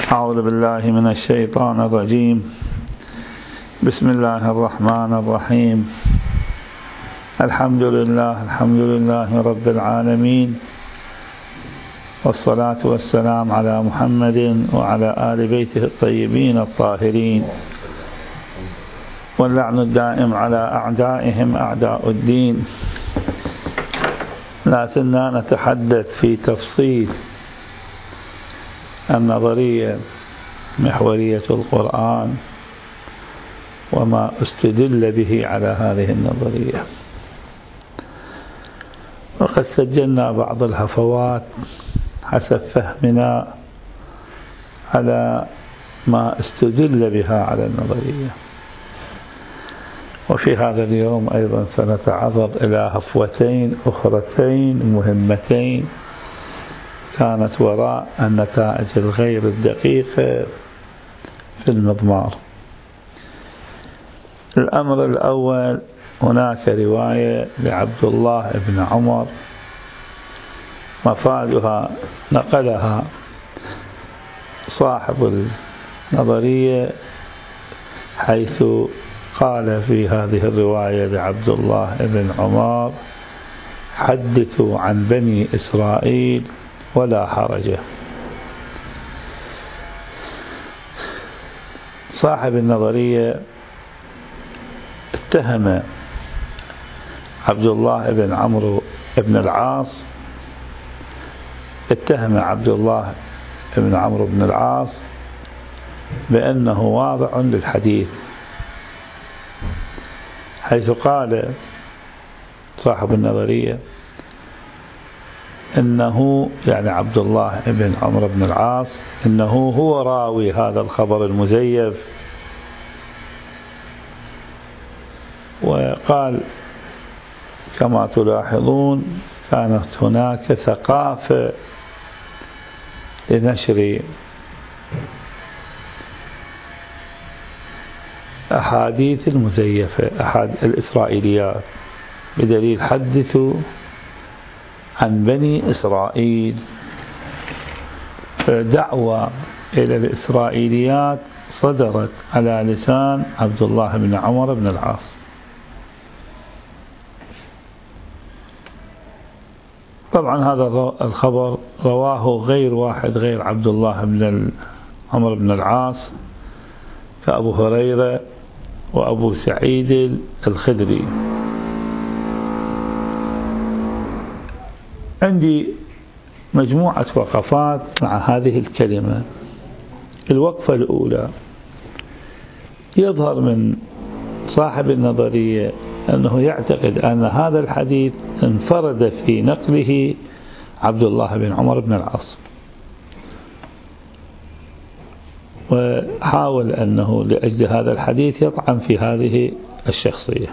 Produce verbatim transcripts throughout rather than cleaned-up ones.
أعوذ بالله من الشيطان الرجيم. بسم الله الرحمن الرحيم. الحمد لله الحمد لله رب العالمين، والصلاة والسلام على محمد وعلى آل بيته الطيبين الطاهرين، واللعن الدائم على أعدائهم أعداء الدين. لا زلنا نتحدث في تفصيل النظرية محورية القرآن وما استدل به على هذه النظرية، وقد سجلنا بعض الهفوات حسب فهمنا على ما استدل بها على النظرية. وفي هذا اليوم أيضا سنتعرض إلى هفوتين أخرتين مهمتين كانت وراء النتائج الغير الدقيقة في المضمار. الأمر الأول، هناك رواية لعبد الله بن عمر مفادها نقلها صاحب النظرية، حيث قال في هذه الرواية لعبد الله بن عمر: حدثوا عن بني إسرائيل ولا حرج. صاحب النظرية اتهم عبد الله بن عمرو بن العاص اتهم عبد الله بن عمرو بن العاص بأنه واضع للحديث، حيث قال صاحب النظرية إنه يعني عبد الله بن عمرو بن العاص إنه هو راوي هذا الخبر المزيف. وقال كما تلاحظون كانت هناك ثقافة لنشر أحاديث المزيفة، أحد الإسرائيليات، بدليل حدثوا عن بني إسرائيل. دعوة إلى الإسرائيليات صدرت على لسان عبد الله بن عمرو بن العاص. طبعا هذا الخبر رواه غير واحد غير عبد الله بن عمرو بن العاص، كأبو هريرة وأبو سعيد الخدري. عندي مجموعة وقفات مع هذه الكلمة. الوقفة الأولى، يظهر من صاحب النظرية أنه يعتقد أن هذا الحديث انفرد في نقله عبد الله بن عمرو بن العاص، وحاول أنه لأجل هذا الحديث يطعن في هذه الشخصية.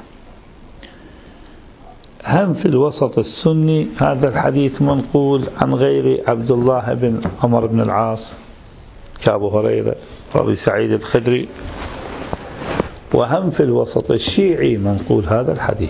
هم في الوسط السني هذا الحديث منقول عن غير عبد الله بن عمرو بن العاص كأبو هريرة وأبي سعيد الخدري، وهم في الوسط الشيعي منقول هذا الحديث.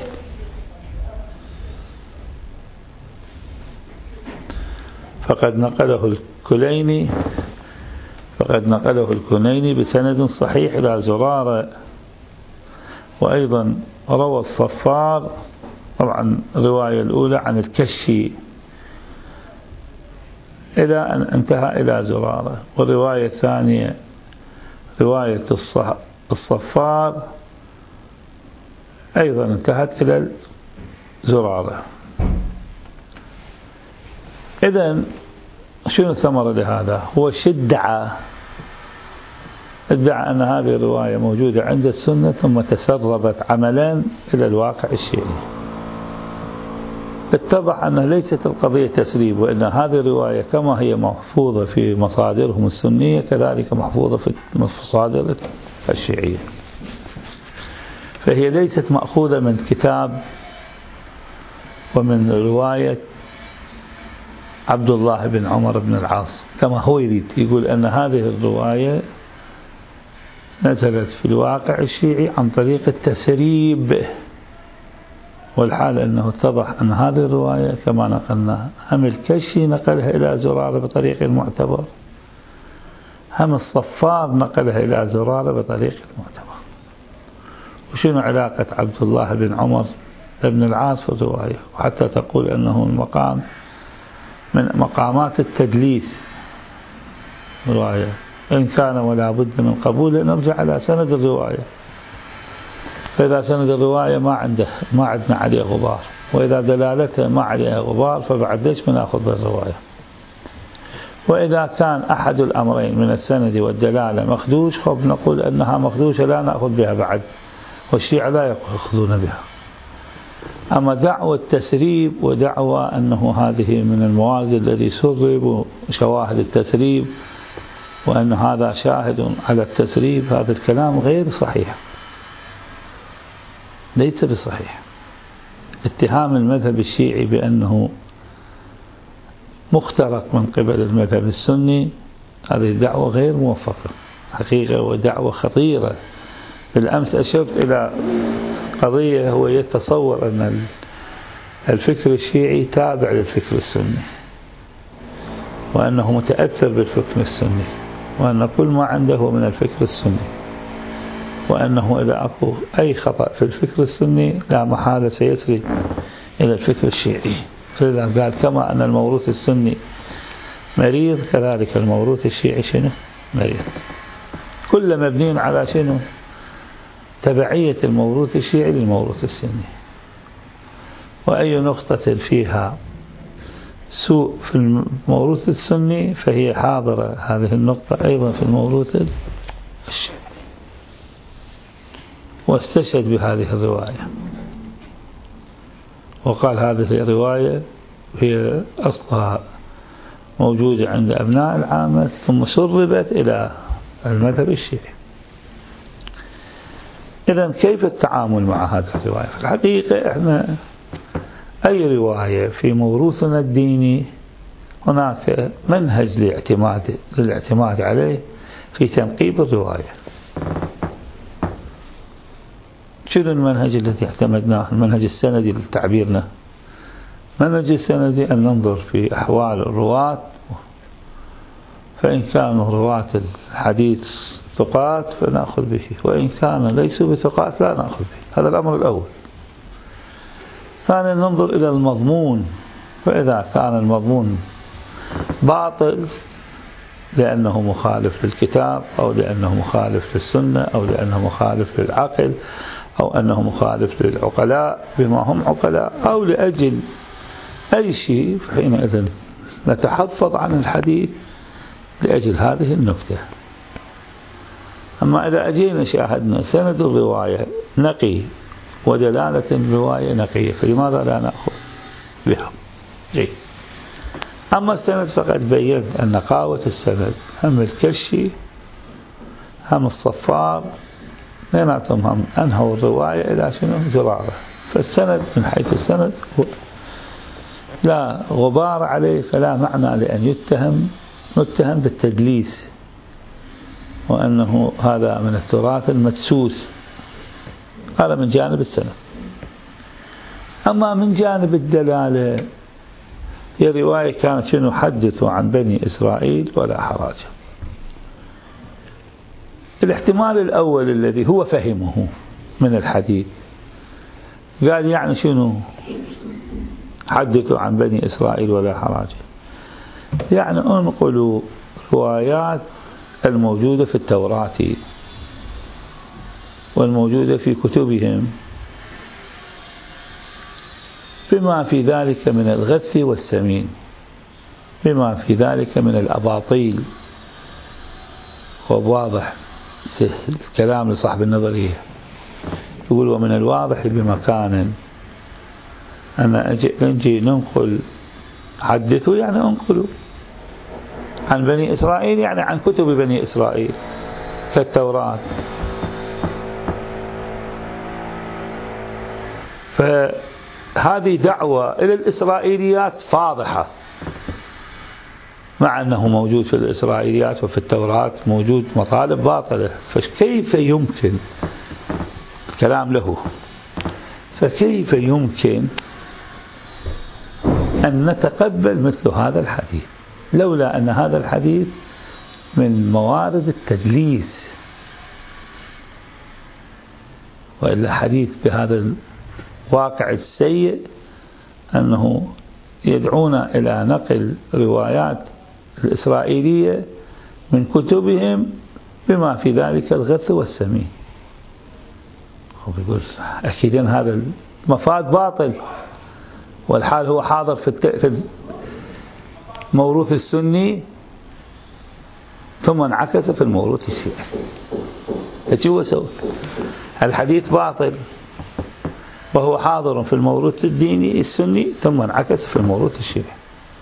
فقد نقله الكليني فقد نقله الكليني بسند صحيح إلى زرارة، وأيضا روى الصفار طبعا الرواية الأولى عن الكشي إلى أن انتهى إلى زرارة، والرواية الثانية رواية الصفار أيضا انتهت إلى زرارة. إذن شنو الثمرة لهذا؟ هو ادعى ادعى أن هذه الرواية موجودة عند السنة ثم تسربت عملا إلى الواقع الشيعي. اتضح أن ليست القضية تسريب، وأن هذه الرواية كما هي محفوظة في مصادرهم السنية كذلك محفوظة في مصادر الشيعية، فهي ليست مأخوذة من كتاب ومن رواية عبد الله بن عمرو بن العاص كما هو يريد. يقول أن هذه الرواية نزلت في الواقع الشيعي عن طريق التسريب، والحال أنه اتضح أن هذه الرواية كما نقلنا هم الكشي نقلها إلى زرارة بطريق المعتبر، هم الصفار نقلها إلى زرارة بطريق معتبر. وشنو علاقة عبد الله بن عمر بن العاص في الرواية؟ وحتى تقول أنه المقام من مقامات التدليس رواية، إن كان ولا بد من قبول نرجع على سند الرواية. فإذا سند الرواية ما عنده ما عندنا عليه غبار، وإذا دلالته ما عليها غبار فبعد ليش بناخذ بالرواية؟ وإذا كان أحد الأمرين من السند والدلالة مخدوش، خب نقول أنها مخدوشة لا نأخذ بها بعد، والشيعة لا يأخذون بها. أما دعوة التسريب ودعوة أنه هذه من المواد الذي سرب وشواهد التسريب وأن هذا شاهد على التسريب، هذا الكلام غير صحيح، ليس بصحيح. اتهام المذهب الشيعي بأنه مخترق من قبل المذهب السني هذه دعوة غير موفقة حقيقة، ودعوة خطيرة. بالأمس أشرت إلى قضية هو يتصور أن الفكر الشيعي تابع للفكر السني، وأنه متأثر بالفكر السني، وأن كل ما عنده هو من الفكر السني، وأنه إذا أكو أي خطأ في الفكر السني لا محالة سيسري إلى الفكر الشيعي. لذا قال كما أن الموروث السني مريض كذلك الموروث الشيعي شنو مريض. كل مبني على شنو؟ تبعية الموروث الشيعي للموروث السني، وأي نقطة فيها سوء في الموروث السني فهي حاضرة هذه النقطة أيضا في الموروث الشيعي. واستشهد بهذه الرواية وقال هذه الرواية هي أصلها موجودة عند أبناء العامة ثم سربت إلى المذهب الشيعي. إذن كيف التعامل مع هذه الرواية؟ في الحقيقة إحنا أي رواية في موروثنا الديني هناك منهج للاعتماد للاعتماد عليه في تنقيب الرواية. شنو المنهج الذي اعتمدناه؟ المنهج السندي لتعبيرنا. المنهج السندي أن ننظر في أحوال الرواة، فإن كانوا رواة الحديث ثقات فنأخذ به، وإن كان ليسوا بثقات لا نأخذ به. هذا الأمر الأول. ثانيا ننظر إلى المضمون، فإذا كان المضمون باطل لأنه مخالف للكتاب أو لأنه مخالف للسنة أو لأنه مخالف للعقل أو أنه مخالف للعقلاء بما هم عقلاء أو لأجل أي شيء، فحينئذ نتحفظ عن الحديث لأجل هذه النكتة. أما إذا أجينا شاهدنا سند الرواية نقي ودلالة الرواية نقية فلماذا لا نأخذ بها؟ جيد. أما السند فقد بين أن نقاوة السند هم الكشي هم الصفار بيناتهم هم أنهوا الرواية إلى شنو زرارة. فالسند من حيث السند لا غبار عليه، فلا معنى لأن يتهم متهم بالتدليس وأنه هذا من التراث المدسوس. هذا من جانب السند. أما من جانب الدلالة هي رواية كانت شنو حدثوا عن بني إسرائيل ولا حراج. الاحتمال الأول الذي هو فهمه من الحديث قال يعني شنو حدثوا عن بني إسرائيل ولا حراج، يعني انقلوا روايات الموجودة في التوراة والموجودة في كتبهم بما في ذلك من الغث والسمين، بما في ذلك من الأباطيل. وواضح الكلام لصاحب النظرية يقول ومن الواضح بمكان أن أجي ننقل حدثوا يعني انقلوا عن بني إسرائيل يعني عن كتب بني إسرائيل كالتوراة. فهذه دعوة إلى الإسرائيليات فاضحة، مع أنه موجود في الإسرائيليات وفي التوراة موجود مطالب باطلة. فكيف يمكن الكلام له فكيف يمكن أن نتقبل مثل هذا الحديث لولا أن هذا الحديث من موارد التدليس، وإلا حديث بهذا الواقع السيء أنه يدعون إلى نقل روايات الإسرائيلية من كتبهم بما في ذلك الغث والسمين. يقول أكيد هذا المفاد باطل، والحال هو حاضر في الموروث السني ثم انعكس في الموروث الشيعي. هو سوى الحديث باطل وهو حاضر في الموروث الديني السني ثم انعكس في الموروث الشيعي.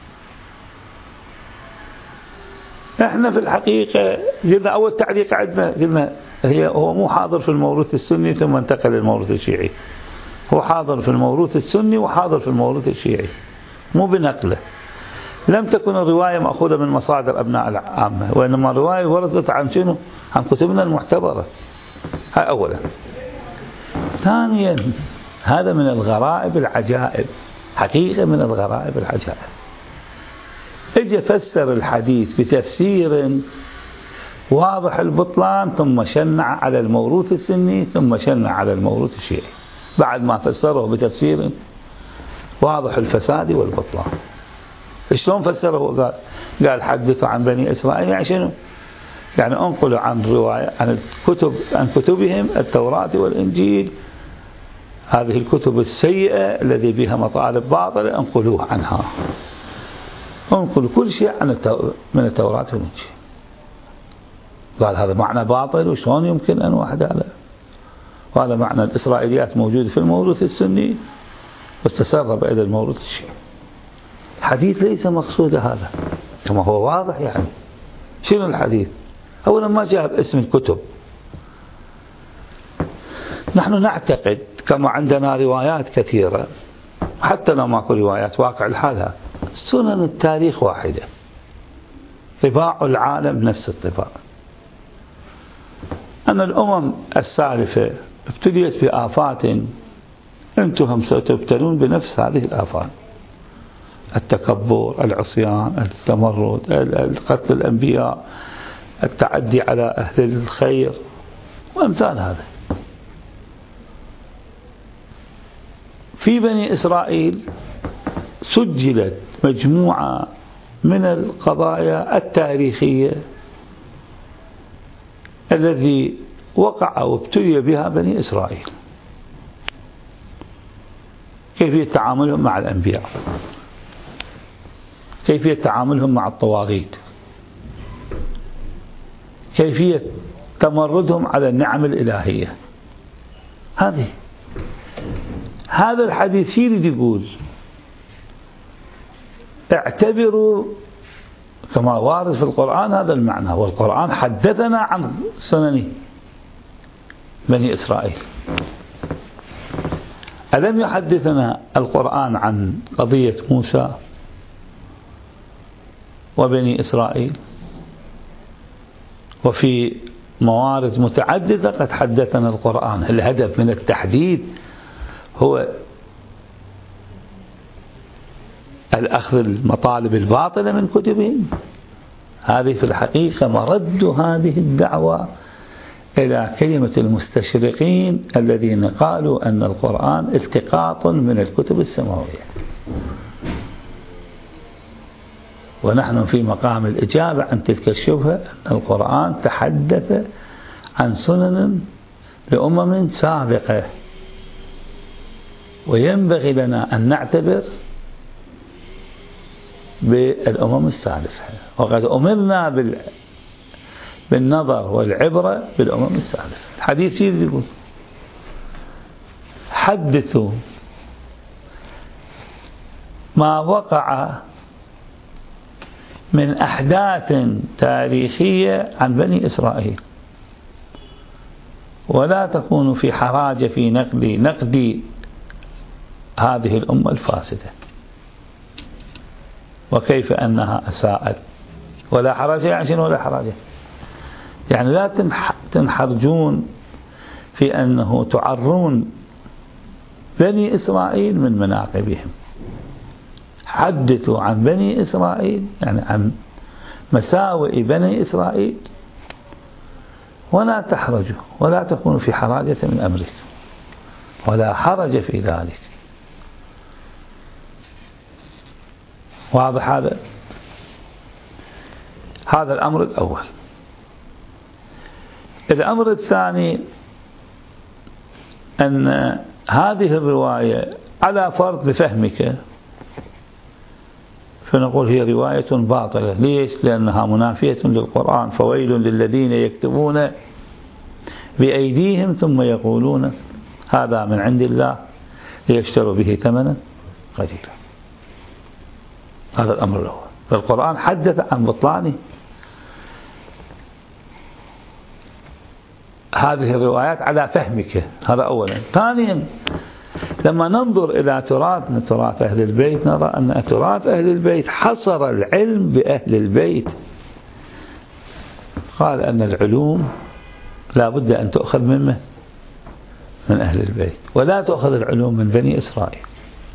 احنا في الحقيقة قلنا أول تعليق عندنا قلنا هي هو مو حاضر في الموروث السني ثم انتقل للموروث الشيعي، هو حاضر في الموروث السني وحاضر في الموروث الشيعي مو بنقله. لم تكن الرواية مأخوذة من مصادر أبناء العامة، وإنما الرواية وردت عن شنو؟ عن كتبنا المعتبرة. هاي أولا. ثانيا هذا من الغرائب العجائب، حقيقة من الغرائب العجائب. اجى فسر الحديث بتفسير واضح البطلان ثم شنع على الموروث السني ثم شنع على الموروث الشيعي بعد ما فسره بتفسير واضح الفساد والبطلان. شلون فسره؟ قال قال حدثوا عن بني إسرائيل، يعني شنو؟ يعني انقلوا عن رواية عن الكتب عن كتبهم التوراة والإنجيل، هذه الكتب السيئة الذي بها مطالب باطلة انقلوه عنها، انقلوا كل شيء عن من التوراة والإنجيل. قال هذا معنى باطل، وشلون يمكن أن واحد على وهذا معنى الإسرائيليات موجود في الموروث السني واستسرب إلى الموروث الشيعي. الحديث ليس مقصود هذا كما هو واضح. يعني شنو الحديث؟ أولا ما جاء باسم الكتب. نحن نعتقد كما عندنا روايات كثيرة، حتى لو ماكو روايات واقع الحال، سنن التاريخ واحدة، طباع العالم نفس الطباع، أن الأمم السالفة ابتليت بآفات أنتم ستبتلون بنفس هذه الآفات: التكبر، العصيان، التمرد، قتل الأنبياء، التعدي على أهل الخير وأمثال هذا. في بني إسرائيل سجلت مجموعة من القضايا التاريخية الذي وقع وابتلي بها بني إسرائيل، كيفية تعاملهم مع الأنبياء، كيفية تعاملهم مع الطواغيت، كيفية تمردهم على النعم الإلهية. هذه هذا الحديث يريد يقول اعتبروا كما وارد في القرآن هذا المعنى، والقرآن حدثنا عن سنن بني إسرائيل. ألم يحدثنا القرآن عن قضية موسى وبني إسرائيل؟ وفي موارد متعددة قد حدثنا القرآن. الهدف من التحديد هو الأخذ المطالب الباطلة من كتبهم. هذه في الحقيقة مرد هذه الدعوة إلى كلمة المستشرقين الذين قالوا أن القرآن التقاط من الكتب السماوية، ونحن في مقام الإجابة عن تلك الشبهة. أن القرآن تحدث عن سنن لأمم سابقة، وينبغي لنا أن نعتبر بالأمم السالفة، وقد أمرنا بال بالنظر والعبرة بالأمم السالفة. الحديث يقول حدثوا ما وقع من أحداث تاريخية عن بني إسرائيل، ولا تكونوا في حراج في نقد نقد هذه الأمة الفاسدة وكيف أنها أساءت. ولا حرج يعني شنو ولا حرج؟ يعني لا تنحرجون في أنه تعرون بني إسرائيل من مناقبهم. حدثوا عن بني إسرائيل يعني عن مساوئ بني إسرائيل ولا تحرجوا ولا تكونوا في حراجة من أمركم ولا حرج في ذلك. واضح هذا؟ هذا الأمر الأول. الأمر الثاني أن هذه الرواية على فرض بفهمك فنقول هي رواية باطلة. ليش؟ لأنها منافية للقرآن. فويل للذين يكتبون بأيديهم ثم يقولون هذا من عند الله ليشتروا به ثمنا قليلا. هذا الأمر الأول. فالقرآن حدث عن بطلانه. هذه الروايات على فهمك، هذا أولا. ثانيا لما ننظر إلى تراثنا تراث أهل البيت نرى أن تراث أهل البيت حصر العلم بأهل البيت. قال أن العلوم لا بد أن تؤخذ من من أهل البيت ولا تؤخذ العلوم من بني إسرائيل.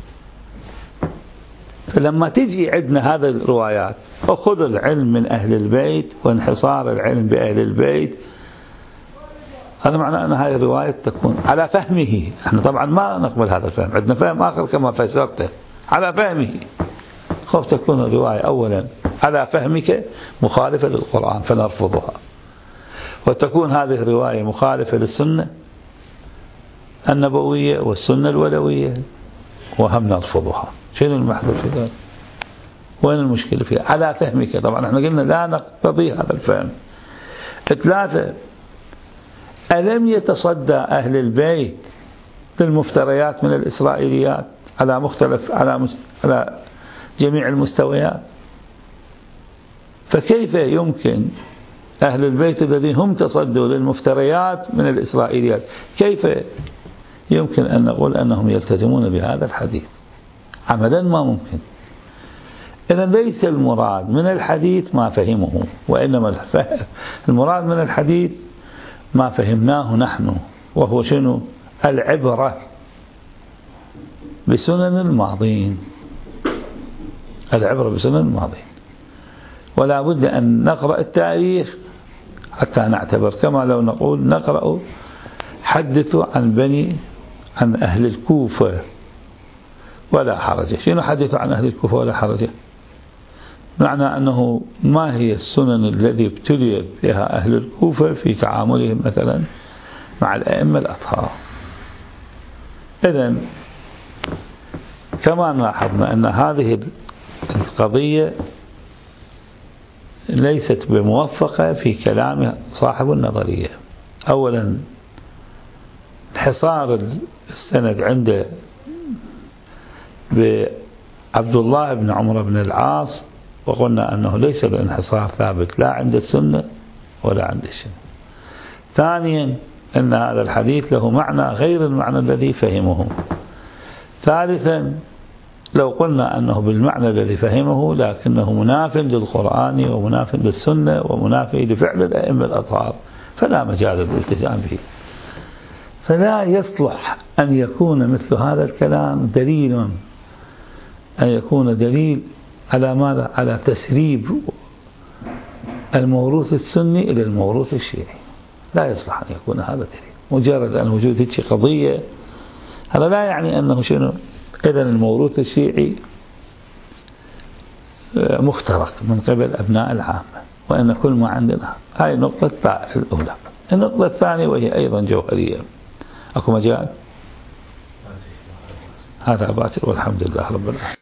فلما تجي عندنا هذه الروايات أخذ العلم من أهل البيت وانحصار العلم بأهل البيت، هذا معناه أن هذه الرواية تكون على فهمه. احنا طبعا ما نقبل هذا الفهم، عندنا فهم آخر كما فسرته على فهمه. خوف تكون الرواية أولا على فهمك مخالفة للقرآن فنرفضها، وتكون هذه الرواية مخالفة للسنة النبوية والسنة الولوية وهم نرفضها. شنو المحظور في ذلك؟ وين المشكلة فيها؟ على فهمك. طبعا احنا قلنا لا نقتضي هذا الفهم. ثلاثة، ألم يتصدى أهل البيت للمفتريات من الإسرائيليات على مختلف على مست... على جميع المستويات؟ فكيف يمكن أهل البيت الذين هم تصدوا للمفتريات من الإسرائيليات كيف يمكن أن نقول أنهم يلتزمون بهذا الحديث؟ عملا ما ممكن. إذا ليس المراد من الحديث ما فهمه، وإنما المراد من الحديث ما فهمناه نحن، وهو شنو؟ العبرة بسنن الماضين، العبرة بسنن الماضين. ولا بد أن نقرأ التاريخ حتى نعتبر، كما لو نقول نقرأ حدثوا عن بني عن أهل الكوفة ولا حرج. شنو حدثوا عن أهل الكوفة ولا حرج؟ معنى أنه ما هي السنن الذي ابتلي بها أهل الكوفة في تعاملهم مثلا مع الأئمة الأطهار. إذن كما لاحظنا أن هذه القضية ليست بموفقة في كلام صاحب النظرية. أولا انحصار السند عنده بعبد الله بن عمر بن العاص، وقلنا أنه ليس الانحصار ثابت لا عند السنة ولا عند الشيعة. ثانيا أن هذا الحديث له معنى غير المعنى الذي فهمه. ثالثا لو قلنا أنه بالمعنى الذي فهمه لكنه مناف للقرآن ومناف للسنة ومناف لفعل الأئمة الأطهار فلا مجال للالتزام به. فلا يصلح أن يكون مثل هذا الكلام دليل، أن يكون دليل على ماذا؟ على تسريب الموروث السني إلى الموروث الشيعي. لا يصلح أن يكون هذا دليل. مجرد أن وجود هذه قضية هذا لا يعني أنه شنو؟ إذن الموروث الشيعي مخترق من قبل أبناء العامة، وأن كل ما عندنا. هاي النقطة الأولى. النقطة الثانية وهي أيضا جوهرية. أكو مجال؟ هذا باطل والحمد لله رب العالمين.